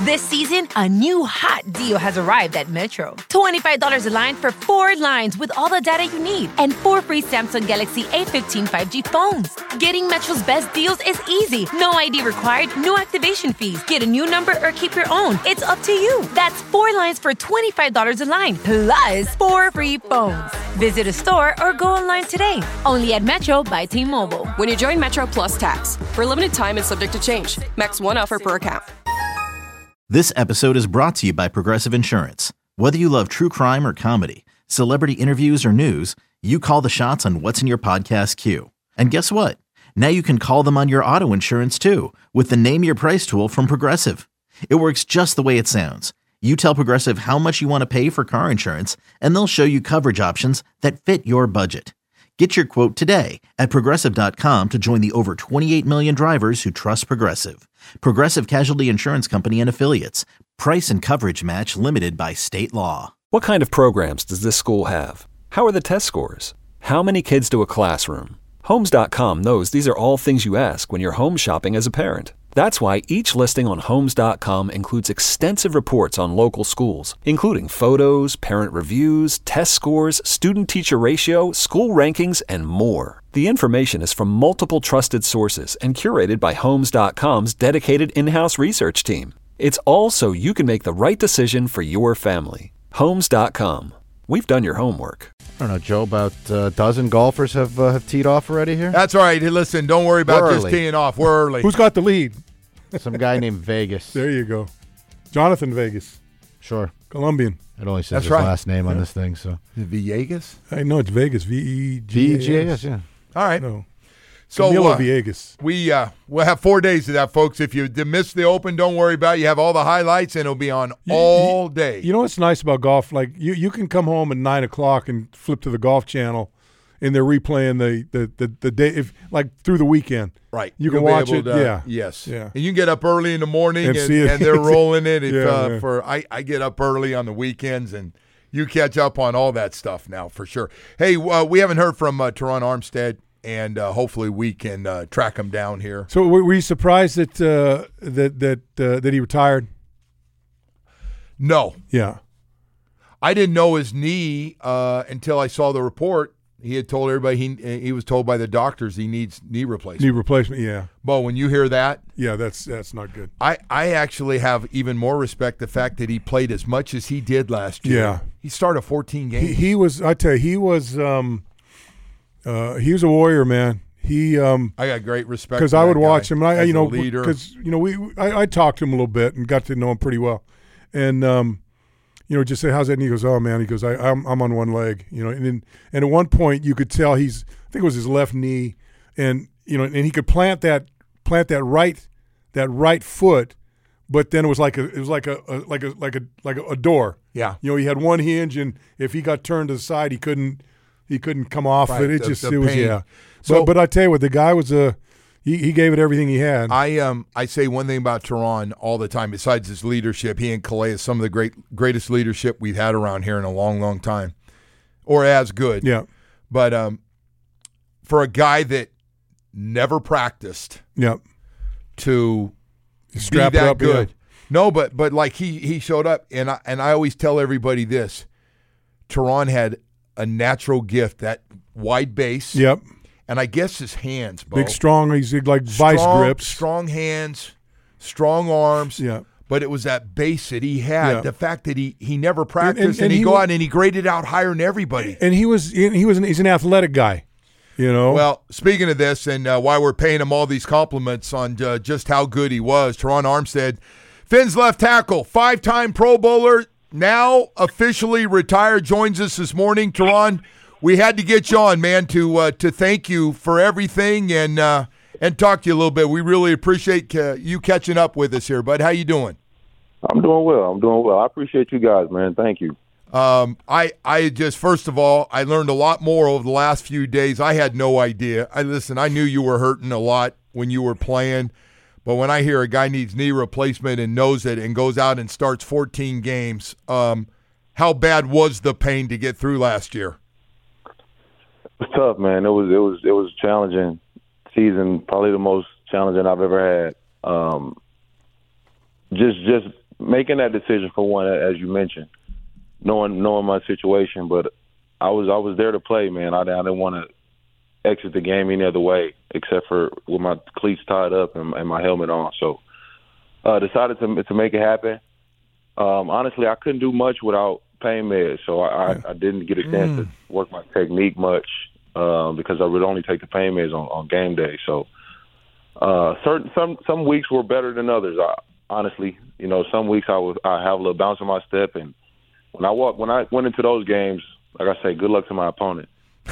This season, a new hot deal has arrived at Metro. $25 a line for 4 lines with all the data you need and 4 free Samsung Galaxy A15 5G phones. Getting Metro's best deals is easy. No ID required, no activation fees. Get a new number or keep your own. It's up to you. That's 4 lines for $25 a line, plus 4 free phones. Visit a store or go online today. Only at Metro by T-Mobile. When you join Metro Plus Tax. For a limited time and subject to change. Max 1 offer per account. This episode is brought to you by Progressive Insurance. Whether you love true crime or comedy, celebrity interviews or news, you call the shots on what's in your podcast queue. And guess what? Now you can call them on your auto insurance too with the Name Your Price tool from Progressive. It works just the way it sounds. You tell Progressive how much you want to pay for car insurance, and they'll show you coverage options that fit your budget. Get your quote today at Progressive.com to join the over 28 million drivers who trust Progressive. Progressive Casualty Insurance Company and Affiliates. Price and coverage match limited by state law. What kind of programs does this school have? How are the test scores? How many kids do a classroom? Homes.com knows these are all things you ask when you're home shopping as a parent. That's why each listing on Homes.com includes extensive reports on local schools, including photos, parent reviews, test scores, student-teacher ratio, school rankings, and more. The information is from multiple trusted sources and curated by Homes.com's dedicated in-house research team. It's all so you can make the right decision for your family. Homes.com. We've done your homework. I don't know, Joe, about a dozen golfers have teed off already here? That's all right. Hey, listen, don't worry about just teeing off. We're early. Who's got the lead? Some guy named Vegas. There you go. Jonathan Vegas. Sure. Colombian. It only says his last name on this thing. So Villegas? I know it's Vegas. V-E-G-A-S. yeah. All right. No. So Camilo Villegas. We'll have 4 days of that, folks. If you missed the Open, don't worry about it. You have all the highlights, and it'll be on all day. You know what's nice about golf? Like you can come home at 9 o'clock and flip to the Golf Channel, and they're replaying the day, like through the weekend. Right. You can watch it. Yes. Yeah. And you can get up early in the morning, and they're rolling it. I get up early on the weekends, and you catch up on all that stuff now for sure. Hey, we haven't heard from Teron Armstead. And hopefully we can track him down here. So were you surprised that he retired? No. Yeah. I didn't know his knee until I saw the report. He had told everybody he was told by the doctors he needs knee replacement. Knee replacement, yeah. But when you hear that, yeah, that's not good. I actually have even more respect the fact that he played as much as he did last year. Yeah. He started 14 games. He was. I tell you, he was a warrior, man. I got great respect because I would watch him. And leader. Because I talked to him a little bit and got to know him pretty well, and just say, how's that? And he goes, oh man, he goes, I'm on one leg, and at one point you could tell I think it was his left knee, and he could plant that right foot, but then it was like a door. Yeah, he had one hinge, and if he got turned to the side, he couldn't come off. Right, it was yeah. So, but I tell you what, the guy was he gave it everything he had. I say one thing about Teron all the time. Besides his leadership, he and Calais some of the greatest leadership we've had around here in a long, long time, or as good. Yeah. But for a guy that never practiced, to be that up, good, yeah. No, but like he showed up, and I always tell everybody this: Teron had a natural gift, that wide base. Yep. And I guess his hands, Bo. Big, strong. He's like vice grips. Strong hands, strong arms. Yeah. But it was that base that he had. Yeah. The fact that he never practiced, and he'd go out and he graded out higher than everybody. And he's an athletic guy, Well, speaking of this, and why we're paying him all these compliments on just how good he was, Teron Armstead, Finn's left tackle, 5-time Pro Bowler, now officially retired, joins us this morning. Teron, we had to get you on, man, to thank you for everything and talk to you a little bit. We really appreciate you catching up with us here, bud. How you doing? I'm doing well. I appreciate you guys, man. Thank you. I just, first of all, I learned a lot more over the last few days. I had no idea. I knew you were hurting a lot when you were playing, but when I hear a guy needs knee replacement and knows it and goes out and starts 14 games, how bad was the pain to get through last year? It was tough, man. It was a challenging season, probably the most challenging I've ever had. Just making that decision for one, as you mentioned, knowing my situation, but I was there to play, man. I didn't want to exit the game any other way except for with my cleats tied up and my helmet on. So decided to make it happen. Honestly, I couldn't do much without pain meds, so I didn't get a chance to work my technique much because I would only take the pain meds on game day. So some weeks were better than others. Honestly, some weeks I have a little bounce in my step, and when I went into those games, like I say, good luck to my opponent.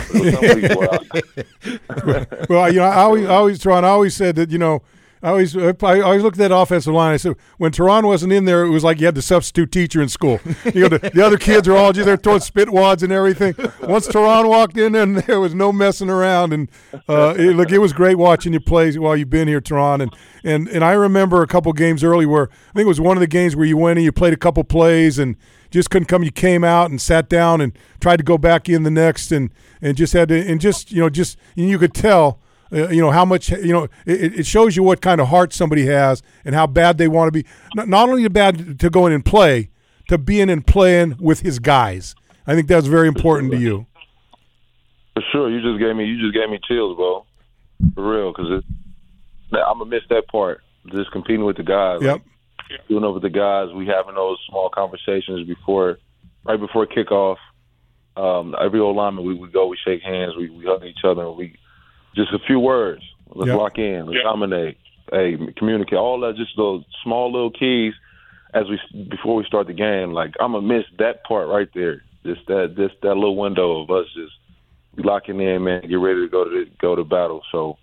Well, I always said that, I always looked at that offensive line. I said, when Teron wasn't in there, it was like you had the substitute teacher in school. The other kids are all just there throwing spit wads and everything. Once Teron walked in, then there was no messing around. And it was great watching you play while you've been here, Teron. And I remember a couple games early where I think it was one of the games where you went and you played a couple plays and just couldn't come. You came out and sat down and tried to go back in the next and just had to and you could tell. How much, it shows you what kind of heart somebody has and how bad they want to be. Not only bad to go in and play, to being and playing with his guys. I think that's very important to you. For sure. You just gave me chills, bro. For real, because I'm going to miss that part. Just competing with the guys. Yep. Like, doing it with the guys. We having those small conversations right before kickoff. Every old lineman, we go, we shake hands, we hug each other, and just a few words. Let's lock in. Let's dominate. Hey, communicate. All that, just those small little keys before we start the game. Like, I'm gonna miss that part right there. Just that little window of us just locking in, man. Get ready to go to battle. So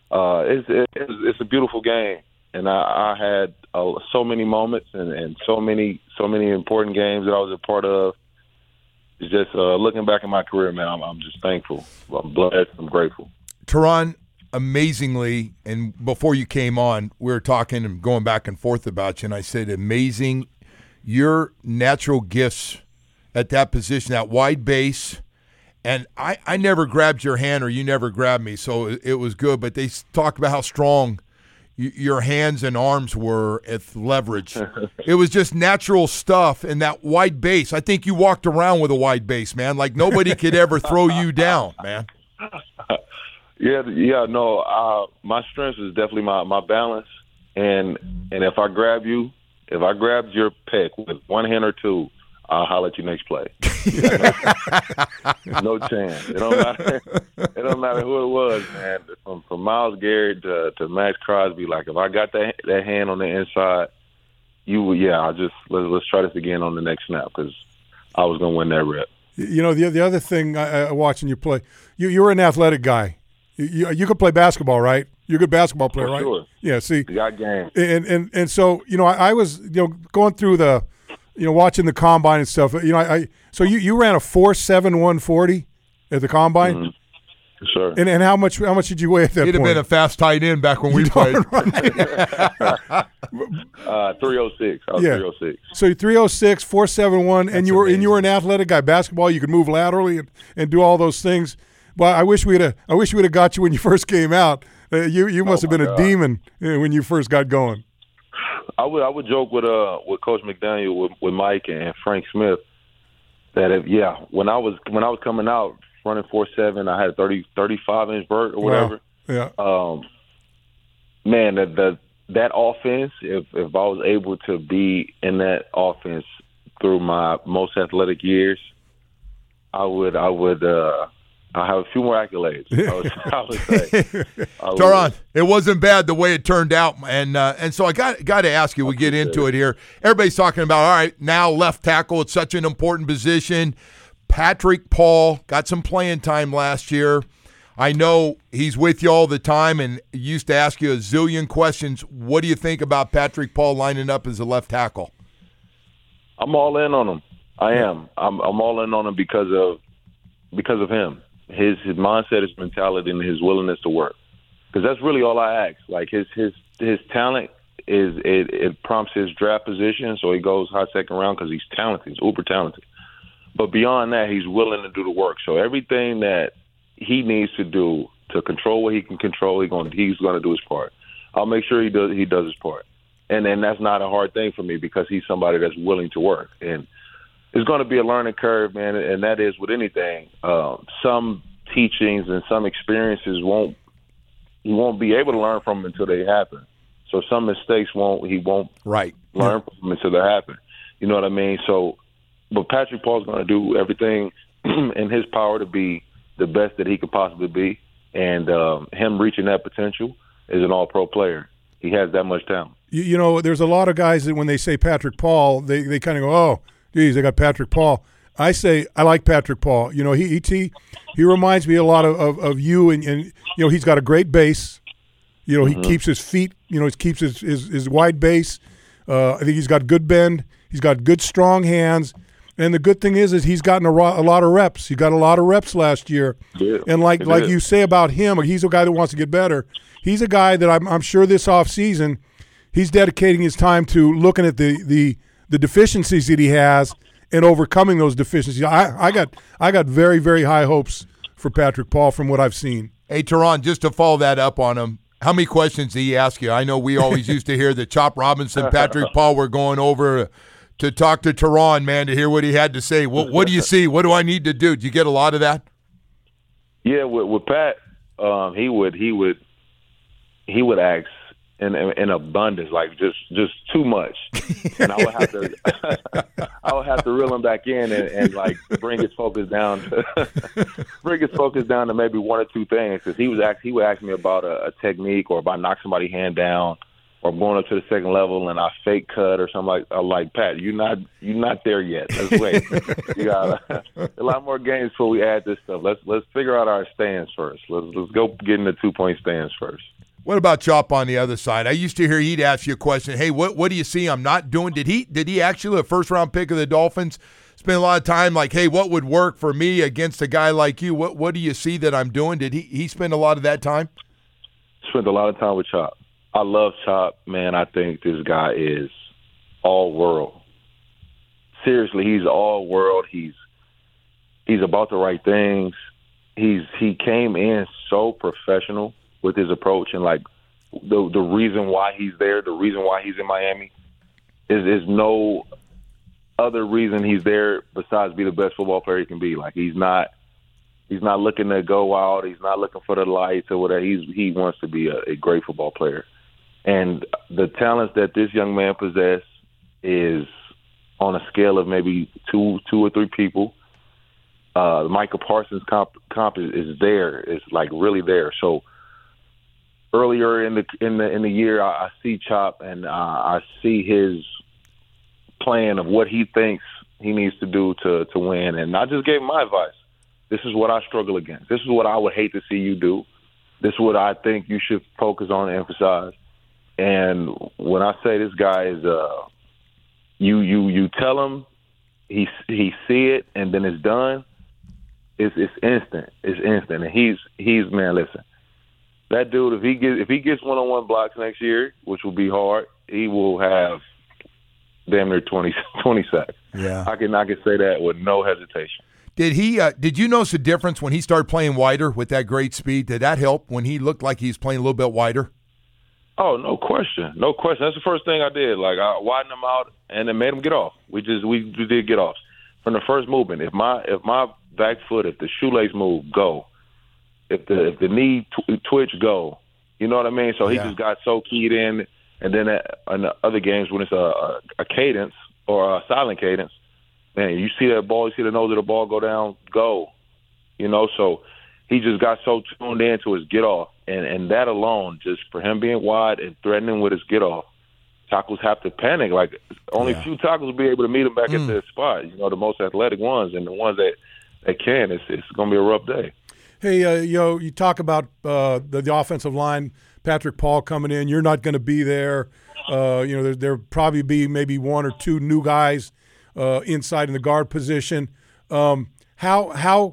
it's a beautiful game, and I had so many moments and so many important games that I was a part of. It's just looking back in my career, man. I'm just thankful. I'm blessed. I'm grateful. Teron, amazingly, and before you came on, we were talking and going back and forth about you, and I said, amazing, your natural gifts at that position, that wide base, and I never grabbed your hand or you never grabbed me, so it was good, but they talked about how strong your hands and arms were at leverage. It was just natural stuff, and that wide base, I think you walked around with a wide base, man, like nobody could ever throw you down, man. Yeah, no. My strength is definitely my balance, and if I grab your pec with one hand or two, I'll holler at you next play. No chance. It don't matter. It don't matter who it was, man. From Myles Garrett to Max Crosby. Like, if I got that hand on the inside, let's try this again on the next snap because I was gonna win that rep. The other thing watching you play, you're an athletic guy. You could play basketball, right? You're a good basketball player, right? Sure. Yeah, see. You got game. And so, I was, going through the, watching the combine and stuff. So you ran a 4.7 140 at the combine? Mm-hmm. Sure. And how much did you weigh at that point? He'd have been a fast tight end back when we played. 306. I was 306. So you're 306, 4.71, and you were an athletic guy. Basketball, you could move laterally and do all those things. Well, I wish we'd have got you when you first came out. You must have been a demon when you first got going. I would joke with Coach McDaniel, with Mike and Frank Smith, that when I was coming out running 4.7, I had a 35-inch vert or whatever. Wow. Yeah. Man, that offense, if I was able to be in that offense through my most athletic years, I have a few more accolades. I would say. Teron, it wasn't bad the way it turned out, and so I got to ask you. We get into it here. Everybody's talking about, all right, now left tackle. It's such an important position. Patrick Paul got some playing time last year. I know he's with you all the time, and used to ask you a zillion questions. What do you think about Patrick Paul lining up as a left tackle? I'm all in on him. I am. I'm all in on him because of him. His mindset, his mentality, and his willingness to work. Because that's really all I ask. Like, his talent it prompts his draft position, so he goes high second round because he's talented. He's uber talented. But beyond that, he's willing to do the work. So everything that he needs to do to control what he can control, he's going to do his part. I'll make sure he does his part. And that's not a hard thing for me because he's somebody that's willing to work. And it's going to be a learning curve, man, and that is with anything. Some teachings and some experiences you won't be able to learn from until they happen. So some mistakes he won't learn from them until they happen. You know what I mean? So, but Patrick Paul's going to do everything in his power to be the best that he could possibly be, and him reaching that potential is an all-pro player. He has that much talent. You know, there's a lot of guys that when they say Patrick Paul, they kind of go, oh, geez, they got Patrick Paul. I say I like Patrick Paul. You know, he reminds me a lot of you, and you know, he's got a great base. You know, he keeps his feet, you know, he keeps his wide base. I think he's got good bend. He's got good, strong hands. And the good thing is he's gotten a lot of reps. He got a lot of reps last year. Yeah, and like you say about him, he's a guy that wants to get better. He's a guy that I'm sure this offseason he's dedicating his time to looking at the deficiencies that he has and overcoming those deficiencies. I got very, very high hopes for Patrick Paul from what I've seen. Hey, Teron, just to follow that up on him, how many questions did he ask you? I know we always used to hear that Chop Robinson, Patrick Paul were going over to talk to Teron, man, to hear what he had to say. What do you see? What do I need to do? Did you get a lot of that? Yeah, with Pat, he would ask in abundance, like just too much, and I would have to reel him back in and like bring his focus down to maybe one or two things, because he would ask me about a technique or about knock somebody's hand down or going up to the second level and I fake cut or something like Pat, you're not there yet. Let's wait. You got a lot more games before we add this stuff. Let's figure out our stands first. Let's go get in the 2-point stands first. What about Chop on the other side? I used to hear he'd ask you a question. Hey, what do you see I'm not doing? Did he actually, a first-round pick of the Dolphins, spend a lot of time like, hey, what would work for me against a guy like you? What do you see that I'm doing? Did he spend a lot of that time? Spent a lot of time with Chop. I love Chop, man. I think this guy is all world. Seriously, he's all world. He's about the right things. He came in so professional with his approach, and like the reason why he's there, the reason why he's in Miami is no other reason he's there besides be the best football player he can be. Like he's not looking to go out. He's not looking for the lights or whatever. He wants to be a great football player. And the talents that this young man possesses is on a scale of maybe two or three people. The Micah Parsons comp is there. It's like really there. So earlier in the year, I see Chop and I see his plan of what he thinks he needs to do to win. And I just gave him my advice. This is what I struggle against. This is what I would hate to see you do. This is what I think you should focus on and emphasize. And when I say this guy is, you tell him, he see it, and then it's done. It's instant. It's instant. And he's man. Listen, that dude, if he gets one-on-one blocks next year, which will be hard, he will have damn near 20 sacks. Yeah, I can say that with no hesitation. Did you notice a difference when he started playing wider with that great speed? Did that help when he looked like he's playing a little bit wider? Oh, no question. No question. That's the first thing I did. Like, I widened him out and then made him get off. We did get off. From the first movement, if my back foot, if the shoelace move, go. If the knee twitch, go. You know what I mean? So he just got so keyed in. And then in the other games when it's a cadence or a silent cadence, man, you see that ball, you see the nose of the ball go down, go. You know, so he just got so tuned in to his get off. And that alone, just for him being wide and threatening with his get off, tackles have to panic. Like, only a few tackles will be able to meet him back at their spot. You know, the most athletic ones and the ones that can. It's going to be a rough day. Hey, you talk about the offensive line, Patrick Paul coming in. You're not going to be there. There'll probably be maybe one or two new guys inside in the guard position. How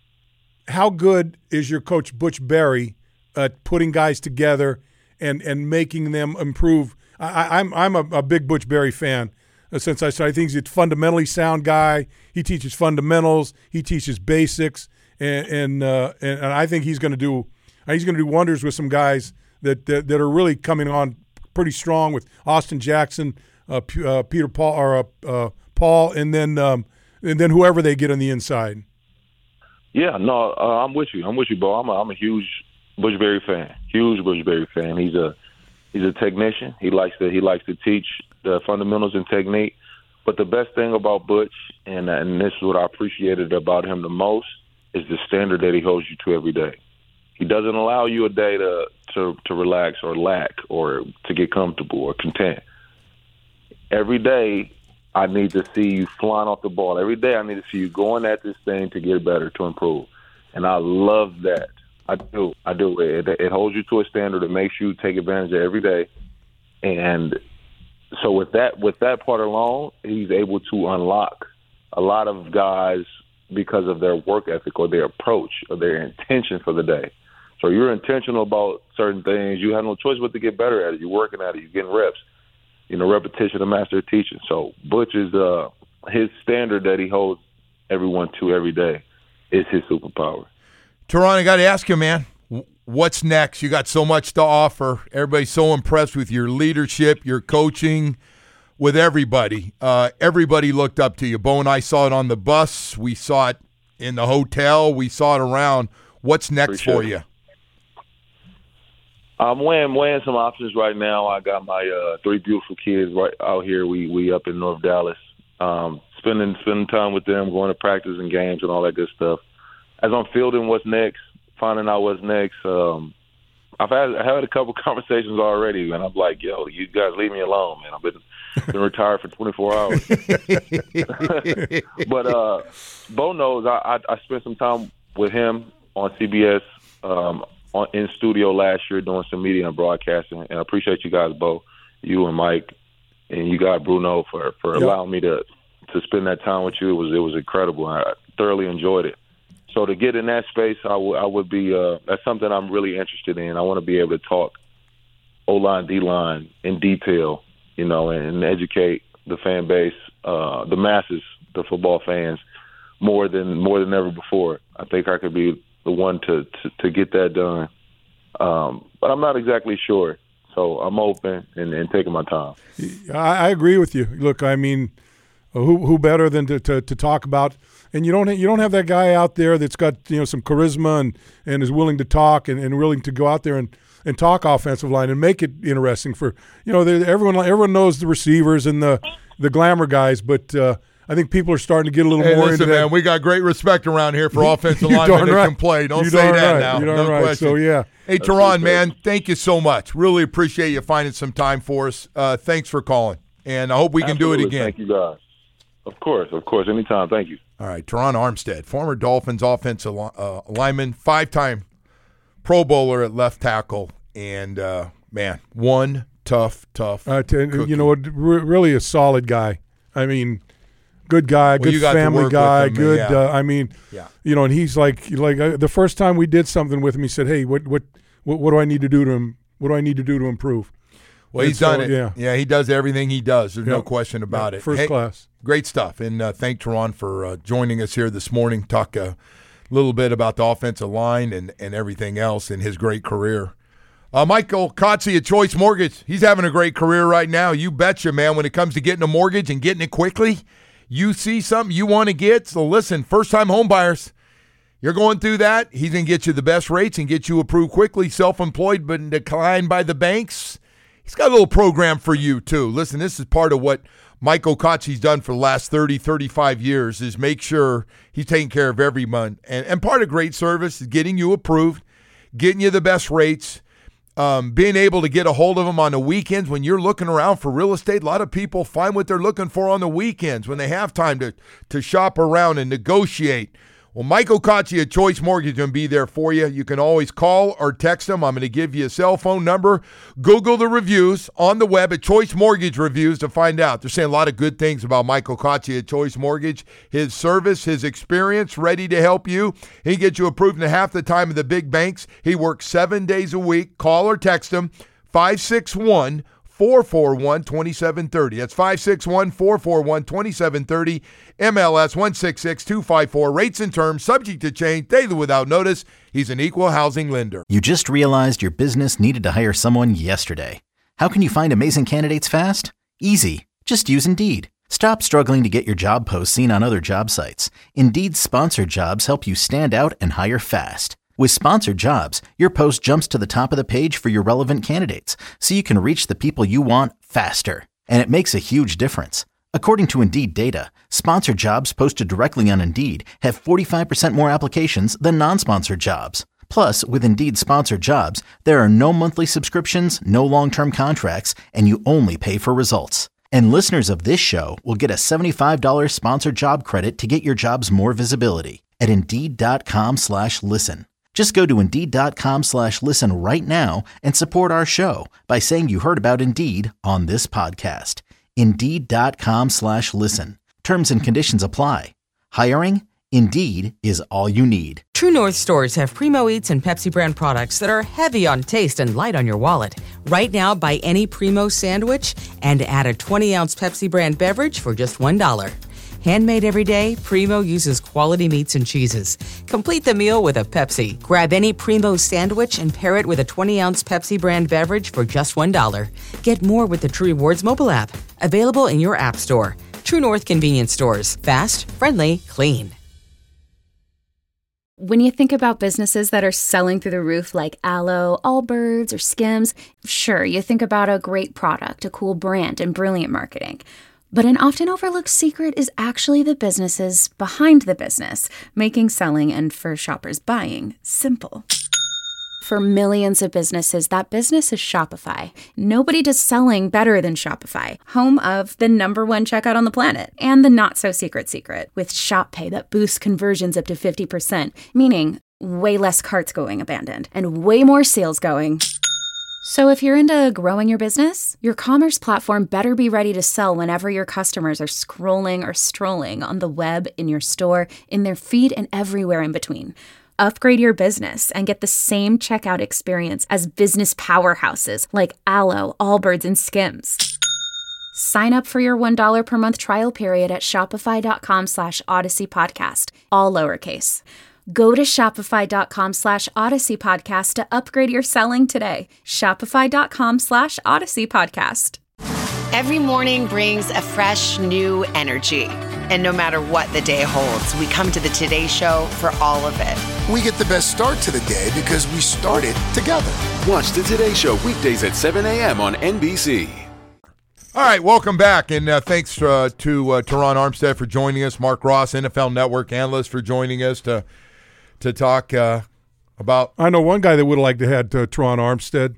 good is your coach Butch Berry at putting guys together and making them improve? I'm a big Butch Berry fan since I started. I think he's a fundamentally sound guy. He teaches fundamentals. He teaches basics, and I think he's going to do wonders with some guys that are really coming on pretty strong with Austin Jackson, Peter Paul, Paul, and then whoever they get on the inside. Yeah, no, I'm with you. I'm with you, Bo. I'm a huge Bushbury fan. Huge Bushbury fan. He's a technician. He likes to teach the fundamentals and technique. But the best thing about Butch, and this is what I appreciated about him the most, is the standard that he holds you to every day. He doesn't allow you a day to relax or lack or to get comfortable or content. Every day, I need to see you flying off the ball. Every day, I need to see you going at this thing to get better, to improve. And I love that. I do. It holds you to a standard. It makes you take advantage of every day. And so with that part alone, he's able to unlock a lot of guys because of their work ethic or their approach or their intention for the day. So you're intentional about certain things. You have no choice but to get better at it. You're working at it. You're getting reps. Repetition, a master of teaching. So Butch is his standard that he holds everyone to every day is his superpower. Teron, I got to ask you, man, what's next? You got so much to offer. Everybody's so impressed with your leadership, your coaching, with everybody. Everybody looked up to you. Bo and I saw it on the bus. We saw it in the hotel. We saw it around. What's next for you? I'm weighing some options right now. I got my 3 beautiful kids right out here. We up in North Dallas, spending time with them, going to practice and games and all that good stuff. As I'm fielding what's next, finding out what's next, I've had a couple conversations already, and I'm like, yo, you guys leave me alone, man. I've been retired for 24 hours. But Bo knows I spent some time with him on CBS in studio last year doing some media and broadcasting, and I appreciate you guys, Bo, you and Mike, and you guys, Bruno, for allowing me to spend that time with you. It was incredible. I thoroughly enjoyed it. So to get in that space, I would be that's something I'm really interested in. I want to be able to talk O-line, D-line in detail, and educate the fan base, the masses, the football fans, more than ever before. I think I could be the one to get that done. But I'm not exactly sure. So I'm open and taking my time. I agree with you. Look, I mean, who better than to talk about? And you don't have that guy out there that's got some charisma and is willing to talk and willing to go out there and talk offensive line and make it interesting for everyone knows the receivers and the glamour guys, but I think people are starting to get a little more into that. Man, we got great respect around here for offensive linemen that can play. Don't say that now. No question. So, yeah. Hey, Teron, man, thank you so much. Really appreciate you finding some time for us. Thanks for calling, and I hope we can do it again. Thank you, guys. Of course. Anytime. Thank you. All right, Teron Armstead, former Dolphins offensive lineman, 5-time Pro Bowler at left tackle, and, man, one tough really a solid guy. I mean, good guy, good family guy, good. And he's like the first time we did something with him, he said, "Hey, what do I need to do to him? What do I need to do to improve?" Well, he's done it. Yeah, he does everything he does. There's no question about it. First class. Great stuff. And thank Teron for joining us here this morning. Talk a little bit about the offensive line and everything else in his great career. Michael Kotze at Choice Mortgage. He's having a great career right now. You betcha, man, when it comes to getting a mortgage and getting it quickly. You see something you want to get. So listen, first-time home buyers, you're going through that. He's going to get you the best rates and get you approved quickly. Self-employed but declined by the banks. He's got a little program for you, too. Listen, this is part of what Michael Kotze's done for the last 30, 35 years is make sure he's taking care of everyone. And part of great service is getting you approved, getting you the best rates, being able to get a hold of them on the weekends when you're looking around for real estate. A lot of people find what they're looking for on the weekends when they have time to shop around and negotiate. Well, Michael Kotze at Choice Mortgage is going to be there for you. You can always call or text them. I'm going to give you a cell phone number. Google the reviews on the web at Choice Mortgage Reviews to find out. They're saying a lot of good things about Michael Kotze at Choice Mortgage. His service, his experience, ready to help you. He gets you approved in half the time of the big banks. He works 7 days a week. Call or text him, 561-441-2730. That's 561-441-2730. MLS 166254. Rates and terms subject to change daily without notice. He's an equal housing lender. You just realized your business needed to hire someone yesterday. How can you find amazing candidates fast? Easy. Just use Indeed. Stop struggling to get your job posts seen on other job sites. Indeed's sponsored jobs help you stand out and hire fast. With sponsored jobs, your post jumps to the top of the page for your relevant candidates, so you can reach the people you want faster. And it makes a huge difference. According to Indeed data, sponsored jobs posted directly on Indeed have 45% more applications than non-sponsored jobs. Plus, with Indeed sponsored jobs, there are no monthly subscriptions, no long-term contracts, and you only pay for results. And listeners of this show will get a $75 sponsored job credit to get your jobs more visibility at Indeed.com/listen. Just go to Indeed.com/listen right now and support our show by saying you heard about Indeed on this podcast. Indeed.com/listen. Terms and conditions apply. Hiring? Indeed is all you need. True North stores have Primo Eats and Pepsi brand products that are heavy on taste and light on your wallet. Right now, buy any Primo sandwich and add a 20-ounce Pepsi brand beverage for just $1. Handmade every day, Primo uses quality meats and cheeses. Complete the meal with a Pepsi. Grab any Primo sandwich and pair it with a 20-ounce Pepsi brand beverage for just $1. Get more with the True Rewards mobile app. Available in your app store. True North convenience stores. Fast, friendly, clean. When you think about businesses that are selling through the roof like Aloe, Allbirds, or Skims, sure, you think about a great product, a cool brand, and brilliant marketing. But an often overlooked secret is actually the businesses behind the business, making selling and for shoppers buying simple. For millions of businesses, that business is Shopify. Nobody does selling better than Shopify, home of the #1 checkout on the planet and the not-so-secret secret with Shop Pay that boosts conversions up to 50%, meaning way less carts going abandoned and way more sales going. So if you're into growing your business, your commerce platform better be ready to sell whenever your customers are scrolling or strolling on the web, in your store, in their feed, and everywhere in between. Upgrade your business and get the same checkout experience as business powerhouses like Aloe, Allbirds, and Skims. Sign up for your $1 per month trial period at shopify.com/Odyssey Podcast, all lowercase. Go to shopify.com/Odyssey Podcast to upgrade your selling today. Shopify.com/Odyssey Podcast. Every morning brings a fresh, new energy. And no matter what the day holds, we come to the Today Show for all of it. We get the best start to the day because we started together. Watch the Today Show weekdays at 7 a.m. on NBC. All right, welcome back, and thanks to Teron Armstead for joining us. Mark Ross, NFL Network analyst, for joining us to talk about. I know one guy that would have liked to have Teron Armstead,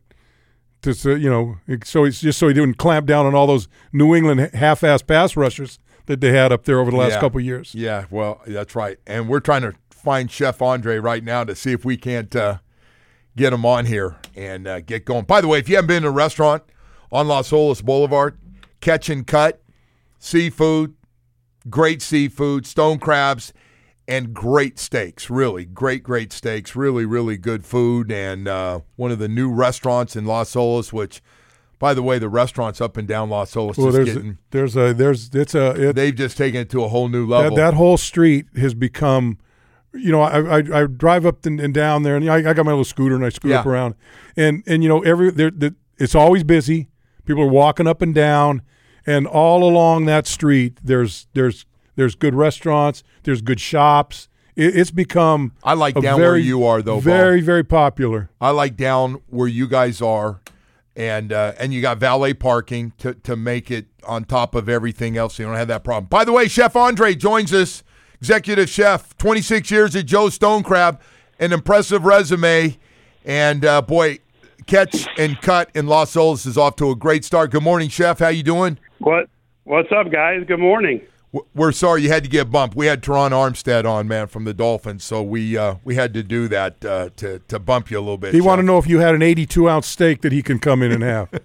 so he didn't clamp down on all those New England half-ass pass rushers that they had up there over the last couple of years. Yeah, well, that's right, and we're trying to find Chef Andre right now to see if we can't get him on here and get going. By the way, if you haven't been to a restaurant on Las Olas Boulevard, Catch and Cut, seafood, great seafood, stone crabs, and great steaks. Really great steaks. Really, really good food. And one of the new restaurants in Las Olas, which, by the way, the restaurants up and down Las Olas they've just taken it to a whole new level. That whole street has become. I drive up and down there, and I got my little scooter and I scoot up around, and it's always busy. People are walking up and down, and all along that street, there's good restaurants, there's good shops. It's become. I like down where you are, though. Very, very popular. I like down where you guys are, and you got valet parking to make it on top of everything else. So you don't have that problem. By the way, Chef Andre joins us, executive chef, 26 years at Joe's Stone Crab, an impressive resume, and boy. Catch and Cut in Las Olas is off to a great start. Good morning, Chef. How you doing? What's up, guys? Good morning. We're sorry you had to get bumped. We had Teron Armstead on, man, from the Dolphins, so we had to do that to bump you a little bit. He wanted to know if you had an 82-ounce steak that he can come in and have.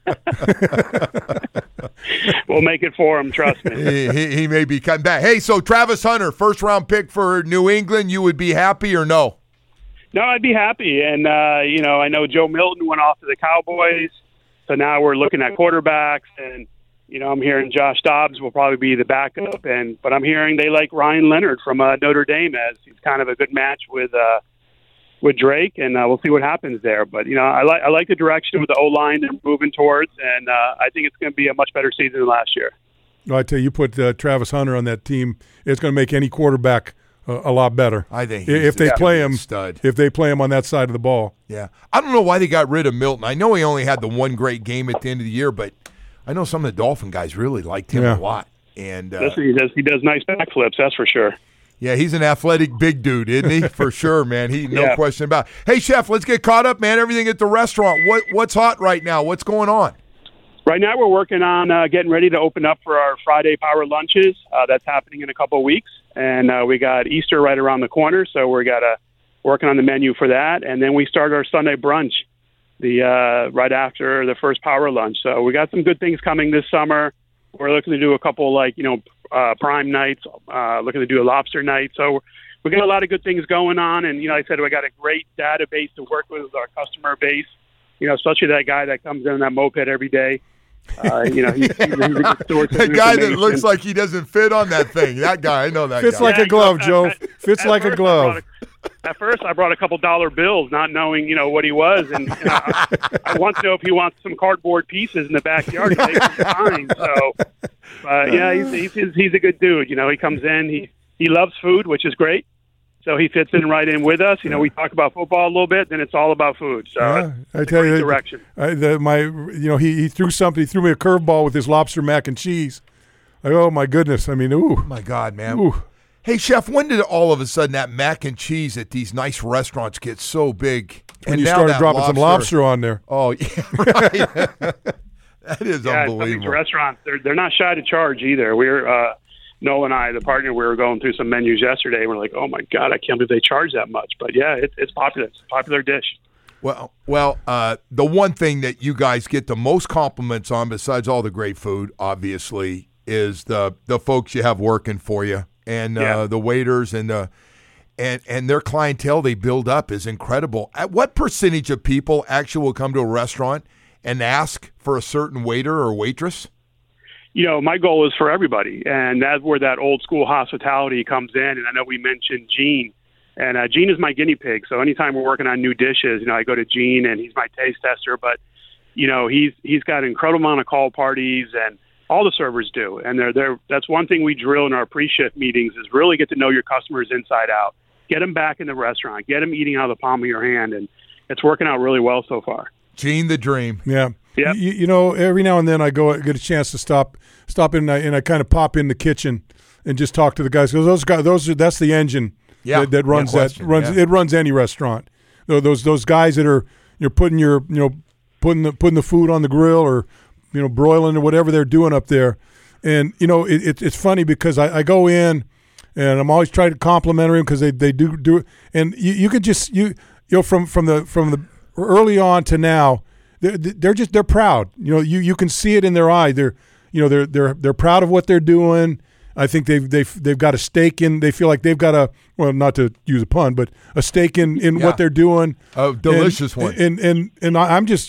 We'll make it for him, trust me. He may be cutting back. Hey, so Travis Hunter, first-round pick for New England, you would be happy or no? No, I'd be happy. And, I know Joe Milton went off to the Cowboys, so now we're looking at quarterbacks. And, I'm hearing Josh Dobbs will probably be the backup. But I'm hearing they like Ryan Leonard from Notre Dame as he's kind of a good match with Drake, and we'll see what happens there. But I like the direction with the O-line they're moving towards, and I think it's going to be a much better season than last year. I tell you put Travis Hunter on that team, it's going to make any quarterback a lot better. I think if they play him, stud. If they play him on that side of the ball. Yeah, I don't know why they got rid of Milton. I know he only had the one great game at the end of the year, but I know some of the Dolphin guys really liked him a lot. And he does nice backflips, that's for sure. Yeah, he's an athletic big dude, isn't he? For sure, man. No question about it. Hey, Chef, let's get caught up, man. Everything at the restaurant. What's hot right now? What's going on? Right now we're working on getting ready to open up for our Friday power lunches. That's happening in a couple of weeks. And we got Easter right around the corner, so we're working on the menu for that. And then we start our Sunday brunch right after the first power lunch. So we got some good things coming this summer. We're looking to do a couple prime nights, looking to do a lobster night. So we got a lot of good things going on. And, like I said, we got a great database to work with our customer base, especially that guy that comes in that moped every day. He's a good source of the guy that looks like he doesn't fit on that thing. That guy, I know that Fits guy. like a glove, Joe. Fits like a glove. At first, I brought a couple dollar bills, not knowing, what he was, and I want to know if he wants some cardboard pieces in the backyard to make him fine. So, he's a good dude. He comes in, he loves food, which is great. So he fits in right in with us. We talk about football a little bit, then it's all about food. So I tell you, direction. He threw something. He threw me a curveball with his lobster mac and cheese. Oh my goodness! I mean, ooh, my God, man. Ooh. Hey, Chef, when did all of a sudden that mac and cheese at these nice restaurants get so big? When you started dropping some lobster on there. Oh, yeah, right. That is unbelievable. Some of these restaurants, they're not shy to charge either. We're Noel and I, the partner, we were going through some menus yesterday, and we're like, oh, my God, I can't believe they charge that much. But, yeah, it's popular. It's a popular dish. Well, the one thing that you guys get the most compliments on, besides all the great food, obviously, is the folks you have working for you. And the waiters and their clientele they build up is incredible. At what percentage of people actually will come to a restaurant and ask for a certain waiter or waitress? My goal is for everybody, and that's where that old school hospitality comes in. And I know we mentioned Gene, and Gene is my guinea pig. So anytime we're working on new dishes, I go to Gene, and he's my taste tester. But he's got an incredible amount of call parties, and all the servers do. And that's one thing we drill in our pre-shift meetings is really get to know your customers inside out. Get them back in the restaurant. Get them eating out of the palm of your hand. And it's working out really well so far. Gene the Dream. Yeah. Yep. Every now and then I get a chance to stop in and I kind of pop in the kitchen and just talk to the guys. Because that's the engine that runs it runs any restaurant. Those guys that are putting the food on the grill or broiling or whatever they're doing up there. And, it's funny because I go in and I'm always trying to compliment them because they do it. And you could just, from the early on to now, they're proud. You can see it in their eye. They're proud of what they're doing. I think they've got a stake in, they feel like they've got not to use a pun, but a stake in what they're doing. A delicious one. And I'm just,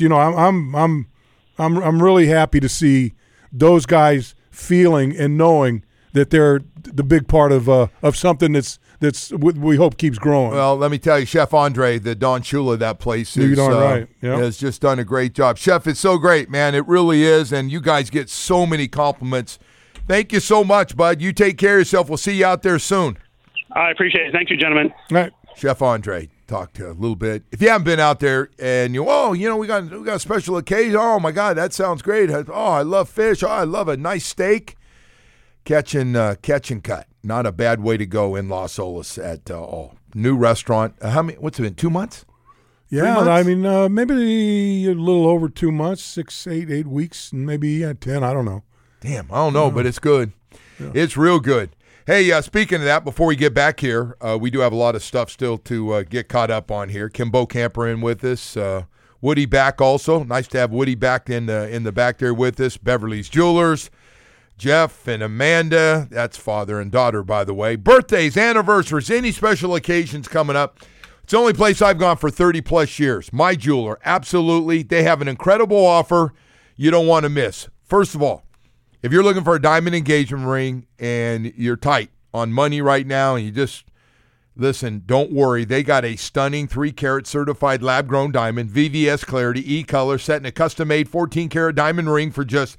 I'm really happy to see those guys feeling and knowing that they're the big part of something that's we hope keeps growing. Well, let me tell you, Chef Andre, the Don Shula, that place has just done a great job. Chef, it's so great, man. It really is, and you guys get so many compliments. Thank you so much, bud. You take care of yourself. We'll see you out there soon. I appreciate it. Thank you, gentlemen. All right. Chef Andre. Talk to a little bit. If you haven't been out there and we got a special occasion. Oh my God, that sounds great. Oh, I love fish. Oh, I love a nice steak. Catch and cut. Not a bad way to go in Las Olas at new restaurant. What's it been? 2 months? Yeah, I mean maybe a little over 2 months, 6, 8 weeks, maybe 10. I don't know. Damn, I don't know, but it's good. Yeah. It's real good. Hey, speaking of that, before we get back here, we do have a lot of stuff still to get caught up on here. Kim Bokamper in with us. Woody back also. Nice to have Woody back in the back there with us. Beverly's Jewelers. Jeff and Amanda. That's father and daughter, by the way. Birthdays, anniversaries, any special occasions coming up. It's the only place I've gone for 30-plus years. My Jeweler, absolutely. They have an incredible offer you don't want to miss. First of all, if you're looking for a diamond engagement ring and you're tight on money right now and you just Listen, don't worry. They got a stunning 3-carat certified lab-grown diamond, VVS Clarity, E-color, set in a custom-made 14-carat diamond ring for just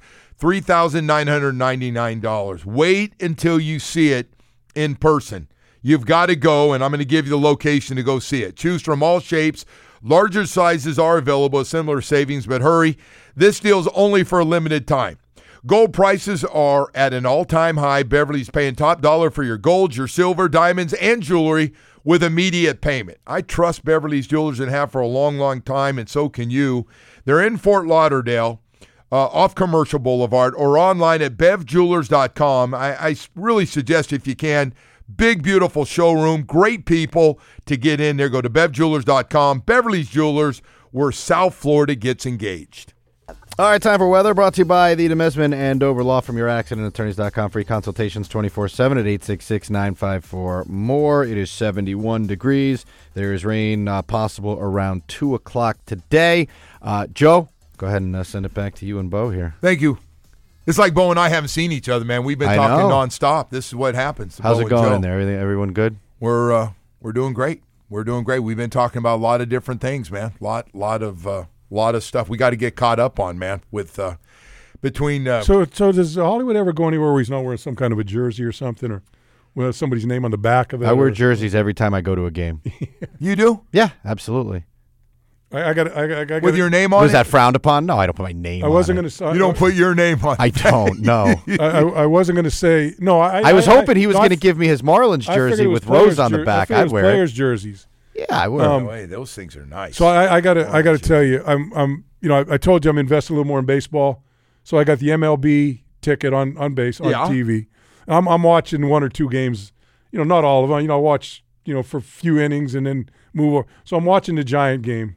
$3,999. Wait until you see it in person. You've got to go, and I'm going to give you the location to go see it. Choose from all shapes. Larger sizes are available with similar savings, but hurry. This deal's only for a limited time. Gold prices are at an all-time high. Beverly's paying top dollar for your gold, your silver, diamonds, and jewelry with immediate payment. I trust Beverly's Jewelers and have for a long, long time, and so can you. They're in Fort Lauderdale, off Commercial Boulevard, or online at bevjewelers.com. I really suggest, if you can, big, beautiful showroom, great people to get in there. Go to bevjewelers.com. Beverly's Jewelers, where South Florida gets engaged. All right, time for weather, brought to you by the Demesman and Dover Law from YourAccidentAttorneys.com. Free consultations 24/7 at 866-954-MORE. It is 71 degrees. There is rain possible around 2 o'clock today. Joe, go ahead and send it back to you and Bo here. Thank you. It's like Bo and I haven't seen each other, man. We've been talking nonstop. This is what happens. How's it going in there? Everyone good? We're doing great. We're doing great. We've been talking about a lot of different things, man. Lot of stuff we got to get caught up on, man. With between. So does Hollywood ever go anywhere where he's not wearing some kind of a jersey or something, or with somebody's name on the back of it? I wear jerseys every time I go to a game. You do? Yeah, absolutely. I got with your name on. Was that frowned upon? No, I don't put my name. I wasn't going to say. You don't put your name on. I don't. No. I wasn't going to say. No. I was hoping he was going to give me his Marlins jersey with Rose on the back. I'd wear players' jerseys. Yeah, I would. Hey, those things are nice. So I got to tell you, I told you I'm investing a little more in baseball. So I got the MLB ticket on base on TV. I'm watching 1 or 2 games. Not all of them. I watch for a few innings and then move over. So I'm watching the Giant game.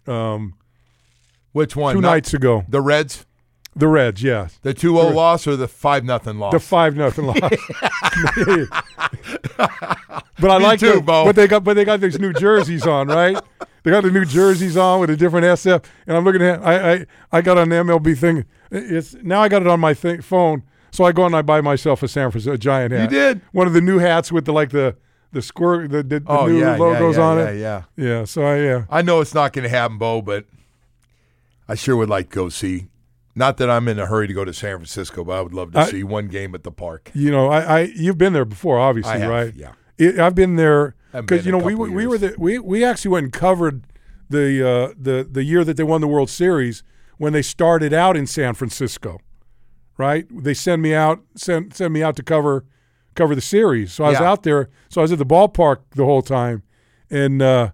Which one? 2 nights ago. The Reds? The Reds, yes. The 2-0 loss or the 5-0 loss? The 5-0 loss. But I like too, Bo. But they got these new jerseys on, right? They got the new jerseys on with a different SF. And I'm looking at I got on the MLB thing. Now I got it on my phone. So I go and I buy myself a San Francisco Giant hat. You did? One of the new hats with the squirt, the new logos on it. Yeah. So I know it's not going to happen, Bo, but I sure would like to go see. Not that I'm in a hurry to go to San Francisco, but I would love to see one game at the park. You've been there before, obviously, I have, right? Yeah. I've been there because we were there. We actually went and covered the year that they won the World Series when they started out in San Francisco, right? They sent me out to cover the series. So I was out there. So I was at the ballpark the whole time, and man,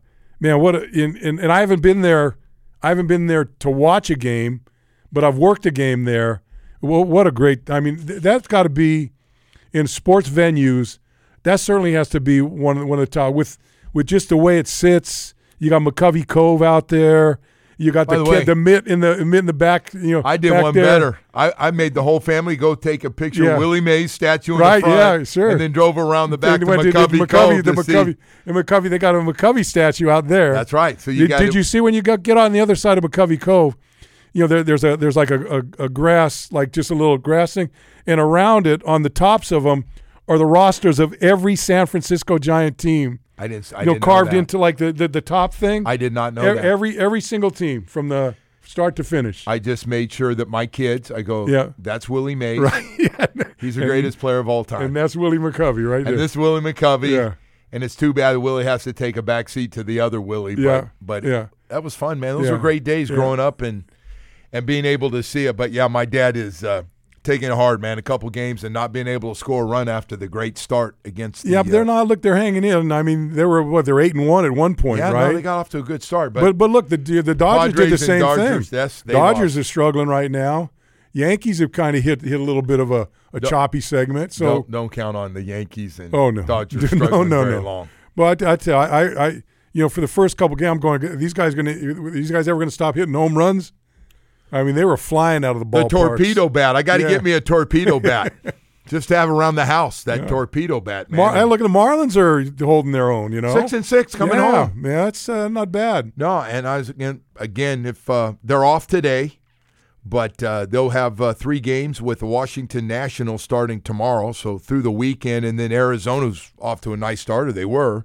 and I haven't been there. I haven't been there to watch a game, but I've worked a game there. Well, what a great! I mean, that's got to be in sports venues. That certainly has to be one of the top with just the way it sits. You got McCovey Cove out there. You got the mitt in the back. I did one there. better. I made the whole family go take a picture of Willie Mays statue in the front, yeah, sure. and then drove around the back to McCovey Cove In McCovey, they got a McCovey statue out there. That's right. So did you see when you get on the other side of McCovey Cove? There's like a grass, like just a little grass thing, and around it, on the tops of them, are the rosters of every San Francisco Giant team. I didn't carved know into like the top thing. I did not know that. Every single team from the start to finish. I just made sure that my kids, that's Willie Mays. Right. Yeah. He's the greatest player of all time. And that's Willie McCovey right there. And this Willie McCovey. Yeah. And it's too bad that Willie has to take a back seat to the other Willie. But that was fun, man. Those were great days growing up and being able to see it. But, my dad is taking it hard, man. A couple games and not being able to score a run after the great start against the, but they're not. Look, they're hanging in. I mean, they're 8-1 at one point, right? No, they got off to a good start. But look, the Dodgers did the same thing. Yes, Dodgers are struggling right now. Yankees have kind of hit a little bit of a choppy segment. So don't count on the Yankees and no, Dodgers struggling very long. But I tell you, for the first couple games, I'm going. These guys ever going to stop hitting home runs? I mean, they were flying out of the ballpark. The torpedo bat. I got to get me a torpedo bat just to have around the house. That torpedo bat, man. Look, the Marlins are holding their own. 6-6 coming home. Yeah, that's not bad. No, and I was again if they're off today, but they'll have 3 games with the Washington Nationals starting tomorrow. So through the weekend, and then Arizona's off to a nice start, or they were.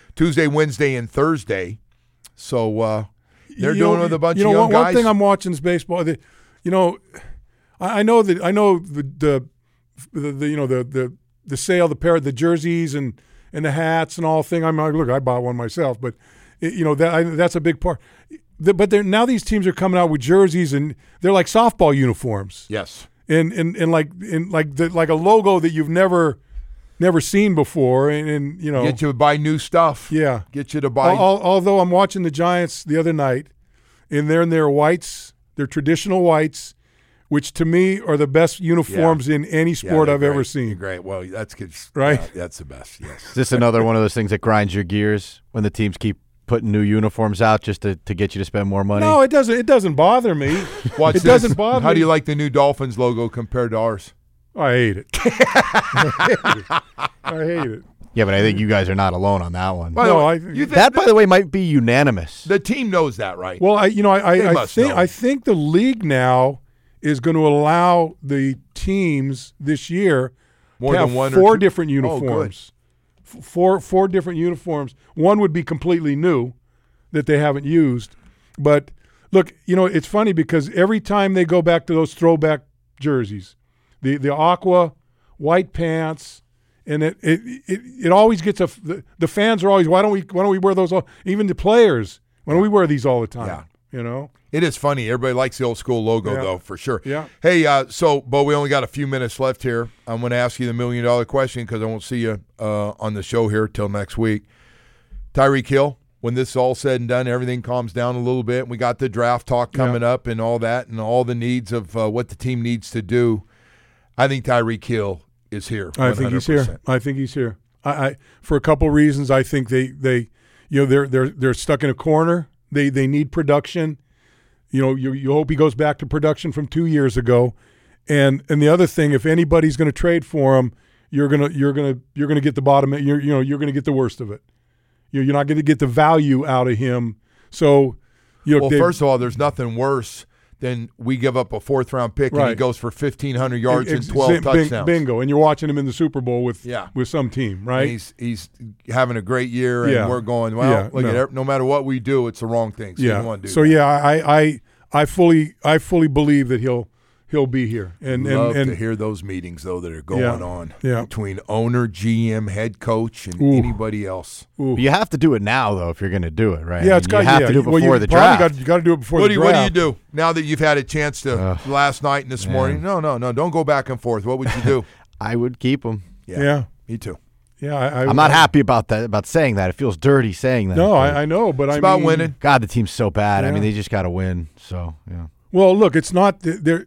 Tuesday, Wednesday, and Thursday. So they're doing with a bunch of young guys. One thing I'm watching is baseball. I know the sale, the jerseys and the hats and all thing. I bought one myself, but that's a big part. But now these teams are coming out with jerseys and they're like softball uniforms. Yes, and like a logo that you've never seen before, and get you to buy new stuff. Yeah, get you to buy. Although I'm watching the Giants the other night, and they're in their whites, their traditional whites, which to me are the best uniforms in any sport I've ever seen. They're great. Well, that's good. Right? That's the best. Yes. Is this another one of those things that grinds your gears when the teams keep putting new uniforms out just to get you to spend more money? No, it doesn't. It doesn't bother me. Doesn't bother me. How do you like the new Dolphins logo compared to ours? I hate it. I hate it. Yeah, but I think you guys are not alone on that one. By the way, might be unanimous. The team knows that, right? Well, I think the league now is going to allow the teams this year more to than have one four or two? different uniforms. Four different uniforms. One would be completely new that they haven't used. But look, it's funny because every time they go back to those throwback jerseys, the aqua, white pants, and it always gets the fans are always, why don't we wear those all, even the players, why don't we wear these all the time? Yeah. It is funny. Everybody likes the old school logo, though, for sure. Yeah. Hey, Bo, we only got a few minutes left here. I'm going to ask you the $1 million question because I won't see you on the show here till next week. Tyreek Hill, when this is all said and done, everything calms down a little bit. We got the draft talk coming up and all that and all the needs of what the team needs to do. I think Tyreek Hill is here. 100%. I think he's here. I for a couple reasons. I think they're stuck in a corner. They need production. You hope he goes back to production from 2 years ago, and the other thing, if anybody's going to trade for him, you're gonna get the bottom. You're going to get the worst of it. You're not going to get the value out of him. So, first of all, there's nothing worse than we give up a 4th-round pick and he goes for 1,500 yards and 12 touchdowns. Bingo, and you're watching him in the Super Bowl with some team, right? And he's having a great year, and we're going, no matter what we do, it's the wrong thing. So you don't want to do that. I fully believe that he'll be here. And to hear those meetings though that are going on between owner, GM, head coach, and anybody else. You have to do it now though if you're going to do it, right? Yeah, you have to do it before the draft. You got to do it before the draft. What do you do now that you've had a chance to last night and this morning? No, don't go back and forth. What would you do? I would keep him. Yeah, me too. Yeah, I'm not happy about that. About saying that, it feels dirty saying that. No, I know, but it's about winning. God, the team's so bad. I mean, they just got to win. So yeah. Well, look, it's not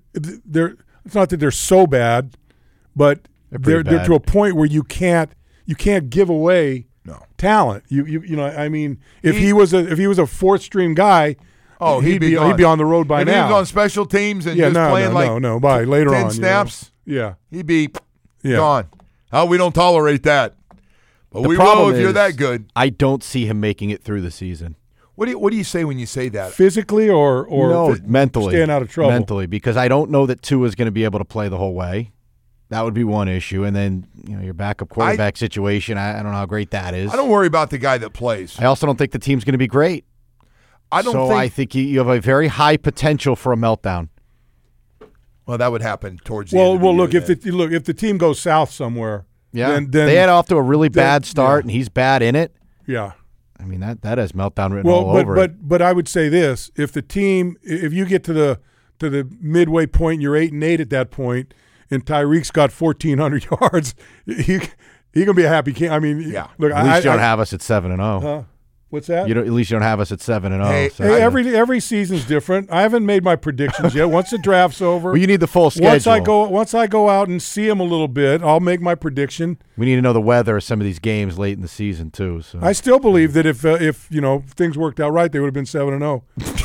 it's not that they're so bad, but they're to a point where you can't give away talent. I mean, if he was a 4th string guy, he'd be on the road by if now. He was on special teams and just playing by later 10 on snaps. He'd be gone. Oh, we don't tolerate that. But we will if you're that good. I don't see him making it through the season. What do you say when you say that? Physically or no, mentally? Staying out of trouble. Mentally, because I don't know that Tua is going to be able to play the whole way. That would be one issue. And then your backup quarterback situation, I don't know how great that is. I don't worry about the guy that plays. I also don't think the team's going to be great. I think you have a very high potential for a meltdown. Well, that would happen towards the end of the year. If the team goes south somewhere, then they had off to a really bad start, and he's bad in it. Yeah. I mean, that has meltdown written all over it. But I would say this: if you get to the midway point, and you're 8-8 at that point, and Tyreek's got 1,400 yards, he gonna be a happy king. I mean, look, at least you don't have us at 7-0. What's that? At least you don't have us at 7-0. Hey, every season's different. I haven't made my predictions yet. Once the draft's over, well, you need the full schedule. Once I go out and see him a little bit, I'll make my prediction. We need to know the weather of some of these games late in the season too. So I still believe that if things worked out right, they would have been 7-0.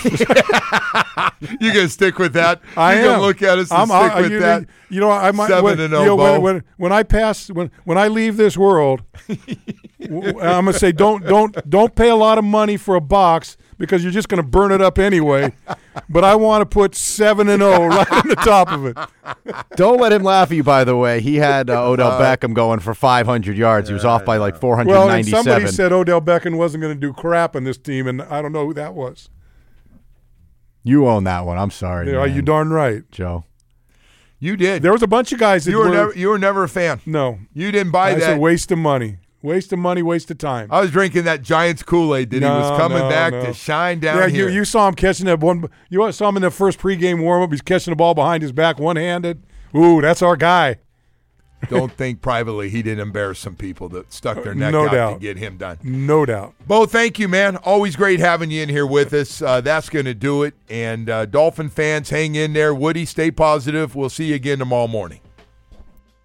You gonna stick with that? I am. You gonna look at us and stick with that? I might 7-0. when I leave this world, I'm gonna say don't pay a lot of money for a box because you're just gonna burn it up anyway. But I want to put 7-0 right on the top of it. Don't let him laugh at you. By the way, he had Odell Beckham going for 500 yards. He was off by like 497. Well, and somebody said Odell Beckham wasn't going to do crap in this team, and I don't know who that was. You own that one. I'm sorry. Are you darn right, Joe? You did. There was a bunch of guys that you were never a fan. No, you didn't buy that. It's a waste of money. Waste of money, waste of time. I was drinking that Giants Kool-Aid that he was coming back to shine down here. You saw him catching that one. You saw him in the first pregame warm-up. He's catching the ball behind his back one-handed. Ooh, that's our guy. Don't think privately he didn't embarrass some people that stuck their neck out to get him done. No doubt. Bo, thank you, man. Always great having you in here with us. That's going to do it. And Dolphin fans, hang in there. Woody, stay positive. We'll see you again tomorrow morning.